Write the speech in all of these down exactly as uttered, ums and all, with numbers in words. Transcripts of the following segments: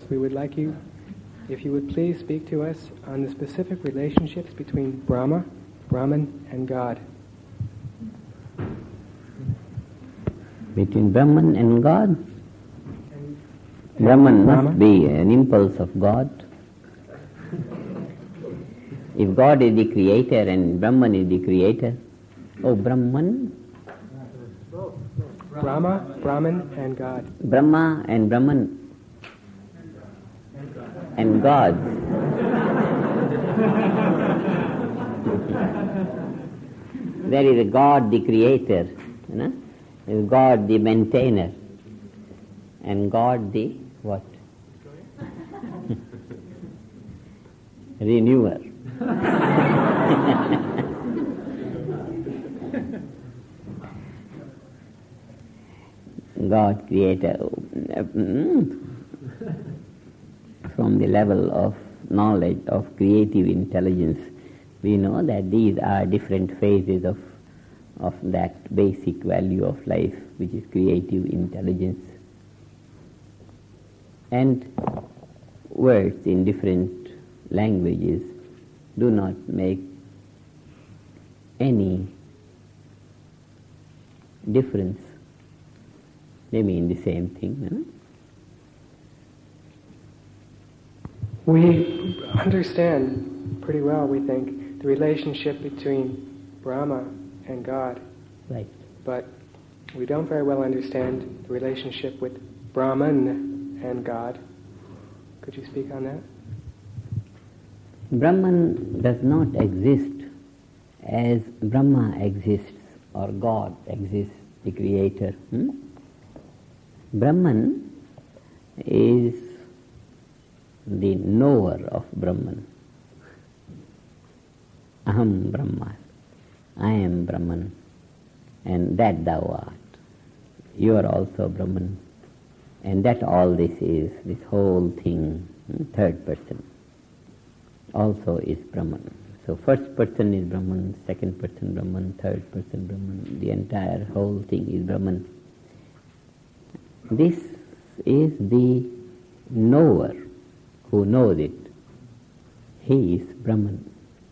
we would like you, if you would please speak to us on the specific relationships between Brahma, Brahman, and God. Between Brahman and God? And Brahman Brahma? Must be an impulse of God. If God is the creator and Brahman is the creator, oh, Brahman? Brahma, Brahman, and God. Brahma and Brahman and God. There is a God, the creator, you know? There is God, the maintainer, and God, the what? Renewer. God, creator. From the level of knowledge of creative intelligence, we know that these are different phases of of that basic value of life, which is creative intelligence. And words in different languages do not make any difference. They mean the same thing. Huh? We understand pretty well, we think, the relationship between Brahma and God. Right. But we don't very well understand the relationship with Brahman and God. Could you speak on that? Brahman does not exist as Brahma exists or God exists, the creator. Hmm? Brahman is the knower of Brahman. Aham Brahma. I am Brahman, and that thou art. You are also Brahman, and that all this is, this whole thing, third person, also is Brahman. So first person is Brahman, second person Brahman, third person Brahman, the entire whole thing is Brahman. This is the knower who knows it. He is Brahman.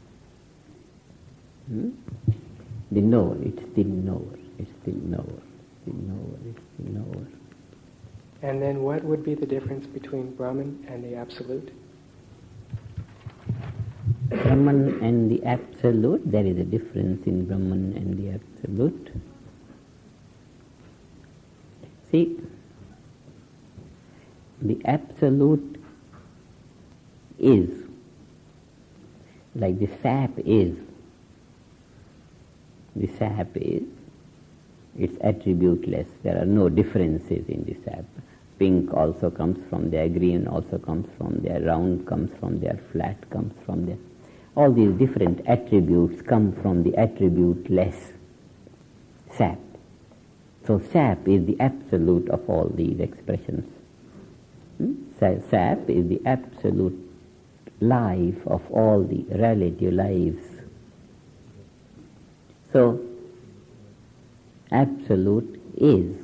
Hmm? The knower, it's the knower, it's the knower, the knower, it's the knower. And then what would be the difference between Brahman and the Absolute? Brahman and the Absolute, there is a difference in Brahman and the Absolute. See, the Absolute is, like the sap is, the sap is, it's attributeless. There are no differences in the sap. Pink also comes from there, green also comes from there, round comes from there, flat comes from there. All these different attributes come from the attributeless sap. So sap is the absolute of all these expressions. Hmm? Sap is the absolute life of all the relative lives. So, absolute is.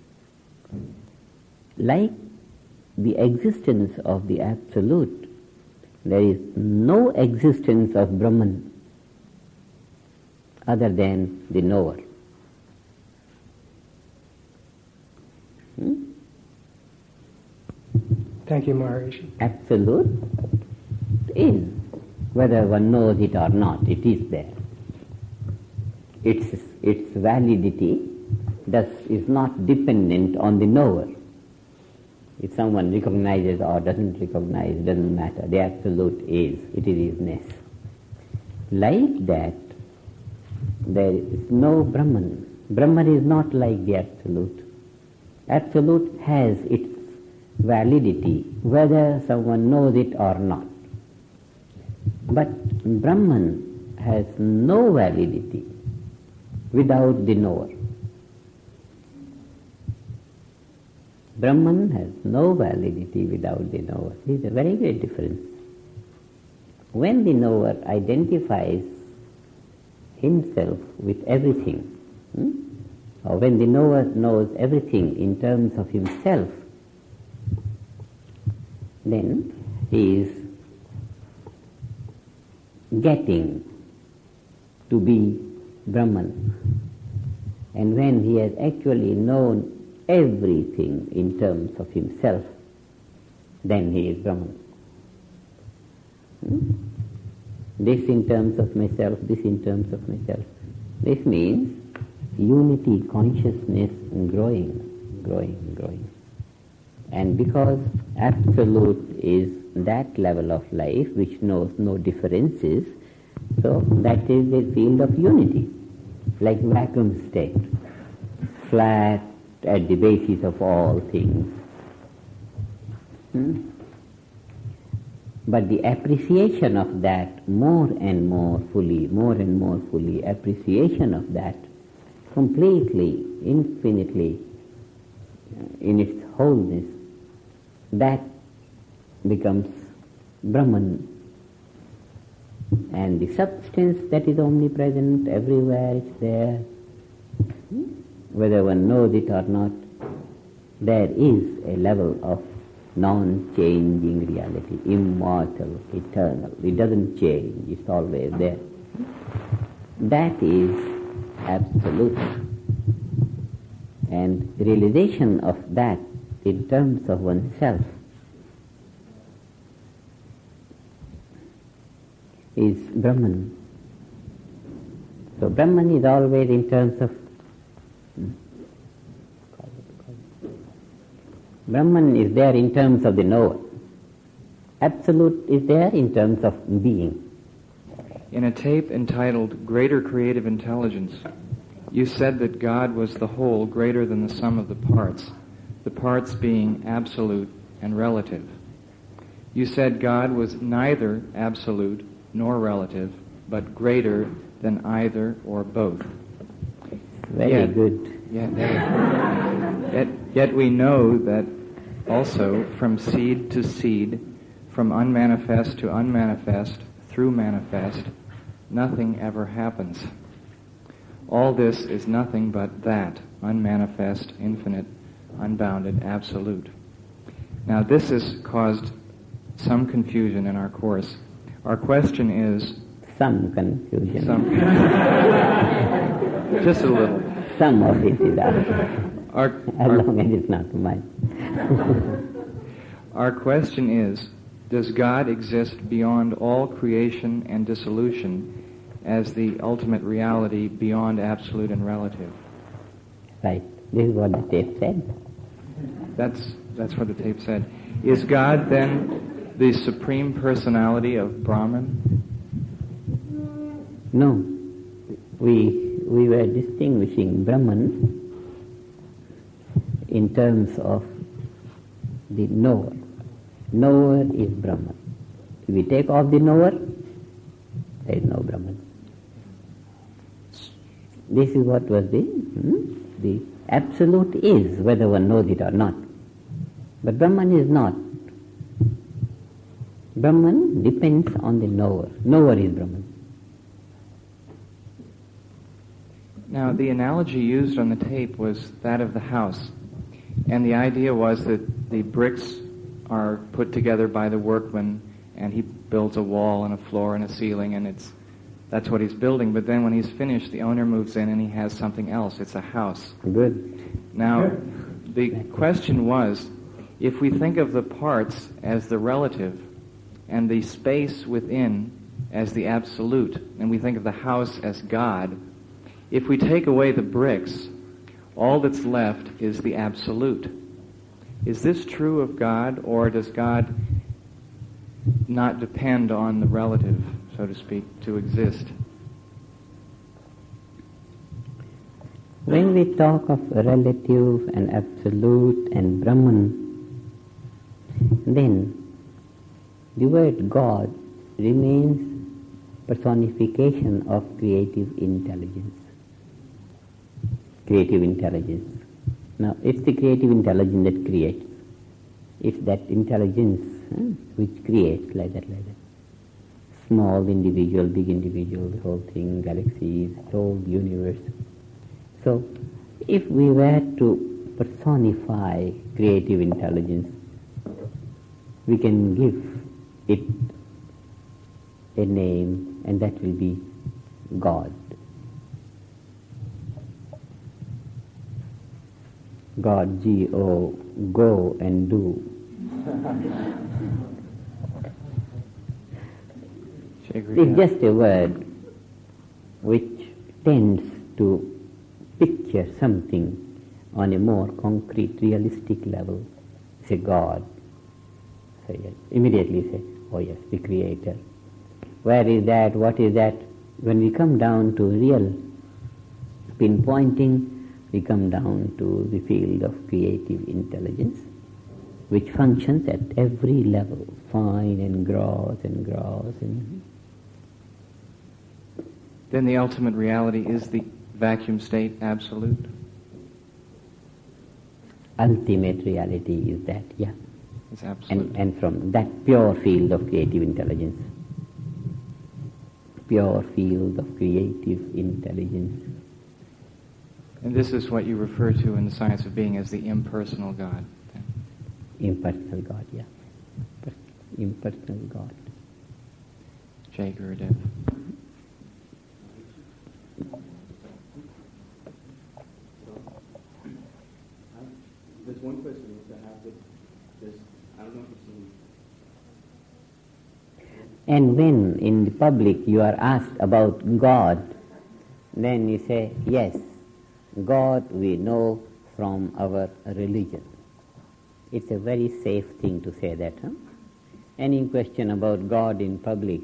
Like the existence of the Absolute, there is no existence of Brahman other than the knower. Hmm? Thank you, Maharishi. Absolute is. Whether one knows it or not, it is there. Its, its validity thus is not dependent on the knower. If someone recognizes or doesn't recognize, it doesn't matter. The Absolute is. It is isness. Like that, there is no Brahman. Brahman is not like the Absolute. Absolute has its validity, whether someone knows it or not. But Brahman has no validity without the knower. Brahman has no validity without the knower. This is a very great difference. When the knower identifies himself with everything, hmm? or when the knower knows everything in terms of himself, then he is getting to be Brahman. And when he has actually known everything in terms of himself, then he is Brahman. Hmm? This in terms of myself, this in terms of myself. This means unity, consciousness growing, growing, growing. And because Absolute is that level of life which knows no differences, so that is the field of unity, like vacuum state, flat at the basis of all things. Hmm? But the appreciation of that more and more fully, more and more fully, appreciation of that completely, infinitely, in its wholeness, that becomes Brahman. And the substance that is omnipresent, everywhere it's there, whether one knows it or not, there is a level of non-changing reality, immortal, eternal. It doesn't change, it's always there. That is Absolute. And realization of that in terms of oneself is Brahman. So Brahman is always in terms of Brahman is there in terms of the knower. Absolute is there in terms of being. In a tape entitled Greater Creative Intelligence, you said that God was the whole greater than the sum of the parts, the parts being absolute and relative. You said God was neither absolute nor relative, but greater than either or both. Very yet, good. Yet, yet, yet we know that also from seed to seed, from unmanifest to unmanifest, through manifest, nothing ever happens. All this is nothing but that, unmanifest, infinite, unbounded, absolute. Now this has caused some confusion in our course. Our question is... Some confusion. Some just a little. Some of it is out. Our, as our, long as it's not mine. Our question is, does God exist beyond all creation and dissolution as the ultimate reality beyond absolute and relative? Right. This is what the tape said. That's, that's what the tape said. Is God then the supreme personality of Brahman? No. We, we were distinguishing Brahman in terms of the knower. Knower is Brahman. If we take off the knower, there is no Brahman. This is what was the, hmm? the absolute is, whether one knows it or not. But Brahman is not. Brahman depends on the knower. Knower is Brahman. Now, the analogy used on the tape was that of the house. And the idea was that the bricks are put together by the workman, and he builds a wall and a floor and a ceiling, and it's that's what he's building. But then when he's finished, the owner moves in and he has something else. It's a house. Good. Now, the question was, if we think of the parts as the relative and the space within as the absolute, and we think of the house as God, if we take away the bricks, all that's left is the absolute. Is this true of God, or does God not depend on the relative, so to speak, to exist? When we talk of relative and absolute and Brahman, then the word God remains personification of creative intelligence. Creative intelligence. Now, it's the creative intelligence that creates. It's that intelligence huh, which creates like that, like that. Small individual, big individual, the whole thing, galaxies, the whole universe. So, if we were to personify creative intelligence, we can give it a name, and that will be God. God, G O, go and do. It's just a word which tends to picture something on a more concrete, realistic level. Say God. So yes, immediately say, oh yes, the Creator. Where is that? What is that? When we come down to real pinpointing, we come down to the field of creative intelligence, which functions at every level, fine and gross and gross. And then the ultimate reality is the vacuum state absolute? Ultimate reality is that, yeah. It's absolute. And, and from that pure field of creative intelligence, pure field of creative intelligence. And this is what you refer to in the science of being as the impersonal God. Impersonal God, yeah. Impersonal God. Jay Gurudev. There's one question which I have with this. I don't know if it's in... And when in the public you are asked about God, then you say, yes, God we know from our religion. It's a very safe thing to say that. Huh? Any question about God in public,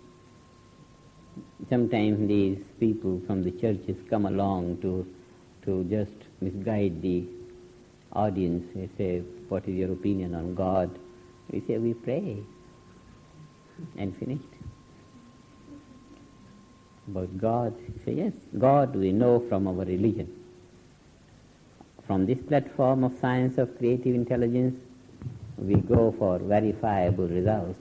sometimes these people from the churches come along to to just misguide the audience. They say, what is your opinion on God? We say, we pray. And finished. About God, you say, yes, God we know from our religion. From this platform of science of creative intelligence, we go for verifiable results.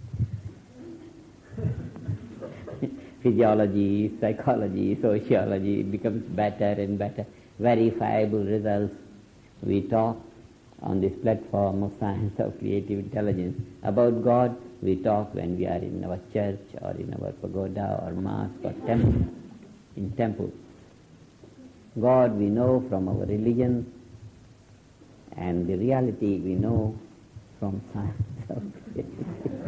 Physiology, psychology, sociology becomes better and better. Verifiable results. We talk on this platform of science of creative intelligence. About God, we talk when we are in our church or in our pagoda or mosque or temple, in temple. God we know from our religion, and the reality we know from science of creative.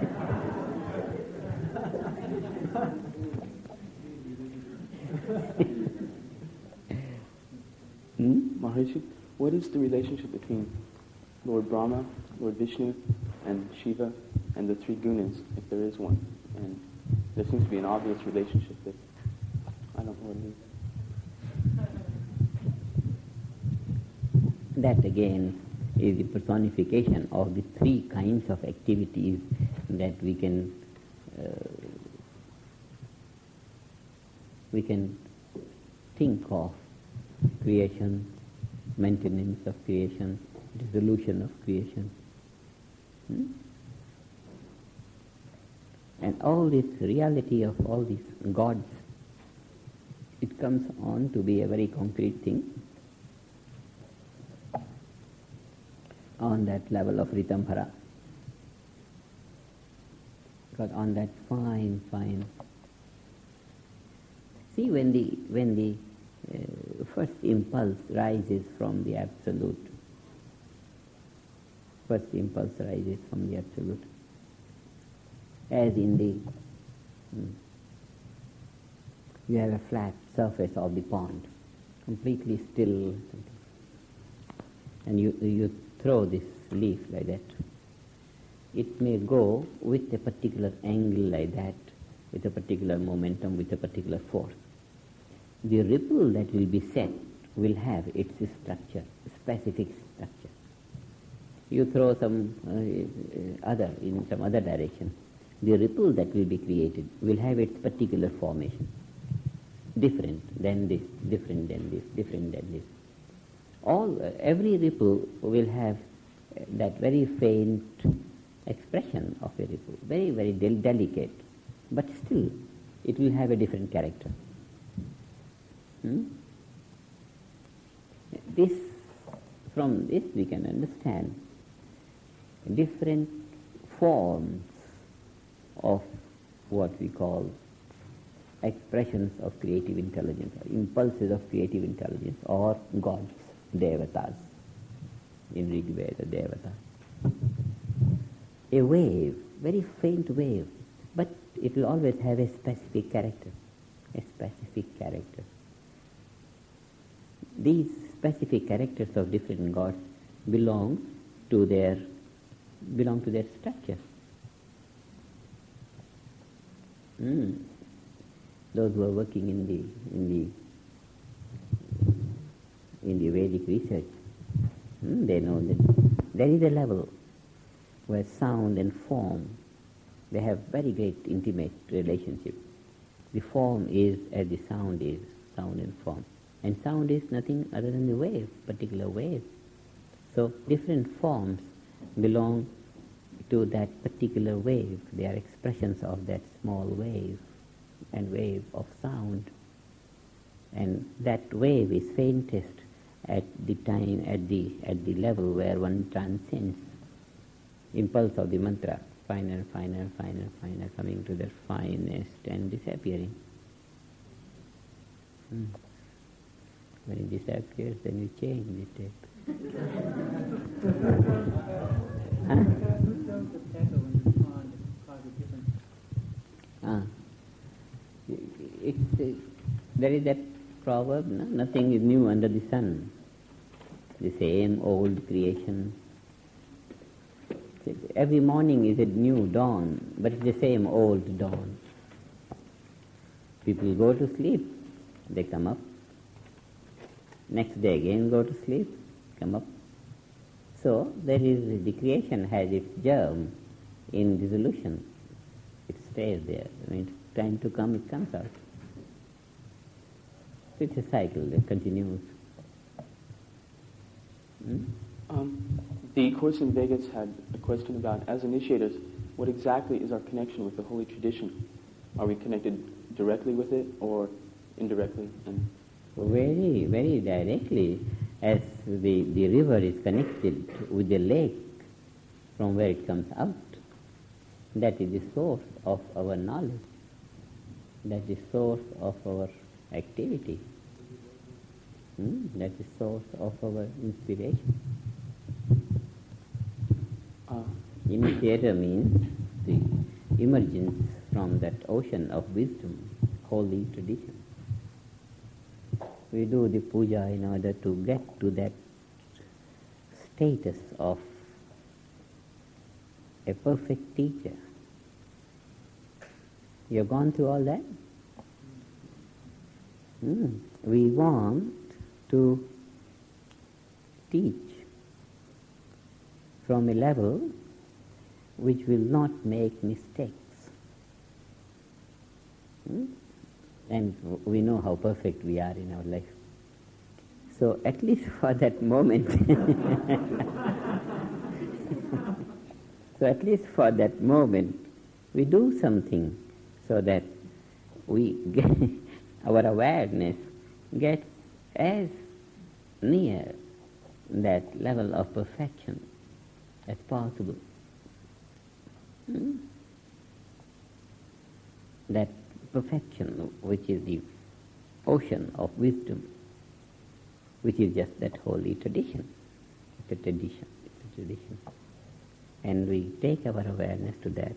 hmm? Maharishi, what is the relationship between Lord Brahma, Lord Vishnu, and Shiva, and the three gunas, if there is one? And there seems to be an obvious relationship that I don't know what it is. That again is the personification of the three kinds of activities that we can uh, we can think of: creation, maintenance of creation, dissolution of creation. Hmm? And all this reality of all these gods, it comes on to be a very concrete thing on that level of Ritamhara. Because on that fine, fine... See, when the, when the uh, first impulse rises from the Absolute, first impulse rises from the Absolute, as in the... Hmm, you have a flat surface of the pond, completely still, and you you throw this leaf like that. It may go with a particular angle like that, with a particular momentum, with a particular force. The ripple that will be set will have its structure, specific structure. You throw some uh, other, in some other direction, the ripple that will be created will have its particular formation. Different than this, different than this, different than this. All, uh, every ripple will have uh, that very faint expression of a ripple, very, very del- delicate, but still it will have a different character. Hmm? This, from this we can understand different forms of what we call expressions of creative intelligence, or impulses of creative intelligence, or gods, devatas, in Rig Veda, devatas. A wave, very faint wave, but it will always have a specific character, a specific character. These specific characters of different gods belong to their belong to their structure. Mm. Those who are working in the in the in the Vedic research, mm, they know that there is a level where sound and form, they have very great intimate relationship. The form is as the sound is, sound and form. And sound is nothing other than the wave, particular wave. So different forms belong to that particular wave. They are expressions of that small wave and wave of sound. And that wave is faintest at the time, at the at the level where one transcends impulse of the mantra, finer, finer, finer, finer, coming to the finest and disappearing. Hmm. When it disappears, then you change the tape. Huh? Ah. It's, uh, there is that proverb, no? Nothing is new under the sun. The same old creation. Every morning is a new dawn, but it's the same old dawn. People go to sleep, they come up. Next day again go to sleep, come up. So there is, the creation has its germ in dissolution. It stays there. When it's time to come, it comes out. So it's a cycle that continues. Hmm? Um, the Course in Vegas had a question about, as initiators, what exactly is our connection with the holy tradition? Are we connected directly with it or indirectly? And very, very directly, as the, the river is connected with the lake from where it comes out. That is the source of our knowledge. That is the source of our activity. Hmm? That is the source of our inspiration. uh, Initiator means the emergence from that ocean of wisdom, holy tradition. We do the puja in order to get to that status of a perfect teacher. You have gone through all that? Hmm. We want to teach from a level which will not make mistakes. Hmm? And we know how perfect we are in our life. So at least for that moment, so at least for that moment, we do something so that we get our awareness gets as near that level of perfection as possible. Hmm? That perfection, which is the ocean of wisdom, which is just that holy tradition. It's a tradition, it's a tradition. And we take our awareness to that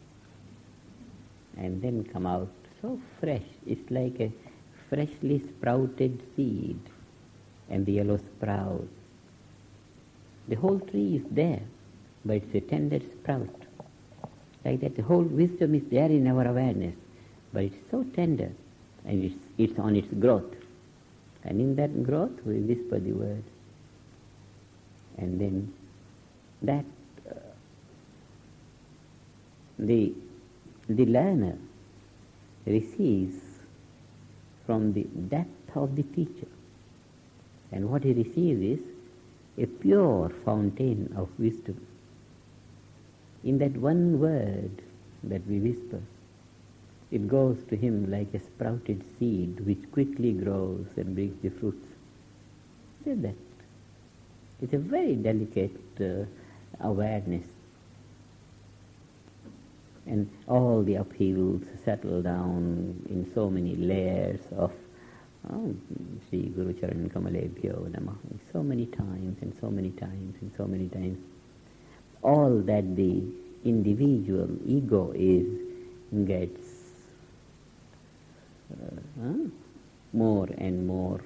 and then come out so fresh. It's like a freshly sprouted seed and the yellow sprout. The whole tree is there, but it's a tender sprout. Like that, the whole wisdom is there in our awareness, but it's so tender, and it's, it's on its growth. And in that growth, we whisper the word. And then that, uh, the, the learner receives from the depth of the teacher. And what he receives is a pure fountain of wisdom. In that one word that we whisper, it goes to him like a sprouted seed which quickly grows and brings the fruits. See that? It's a very delicate uh, awareness. and all the upheavals settle down in so many layers of oh, Sri Guru Charan Kamalebhyo Namah, so many times and so many times and so many times. All that the individual ego is gets uh, huh, more and more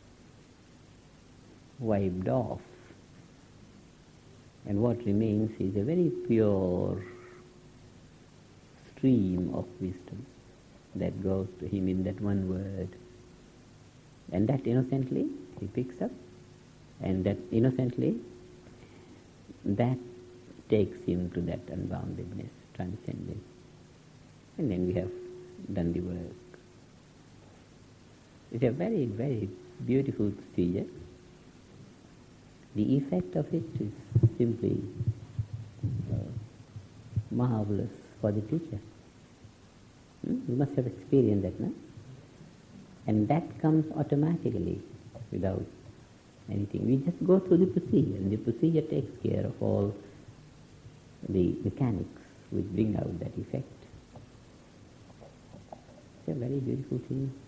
wiped off. And what remains is a very pure stream of wisdom that goes to him in that one word. And that innocently he picks up, and that innocently that takes him to that unboundedness, transcendence. And then we have done the work. It's a very, very beautiful procedure. The effect of it is simply uh, marvelous for the teacher. Hmm? You must have experienced that, no? And that comes automatically without anything. We just go through the procedure, and the procedure takes care of all the mechanics which bring out that effect. It's a very beautiful thing.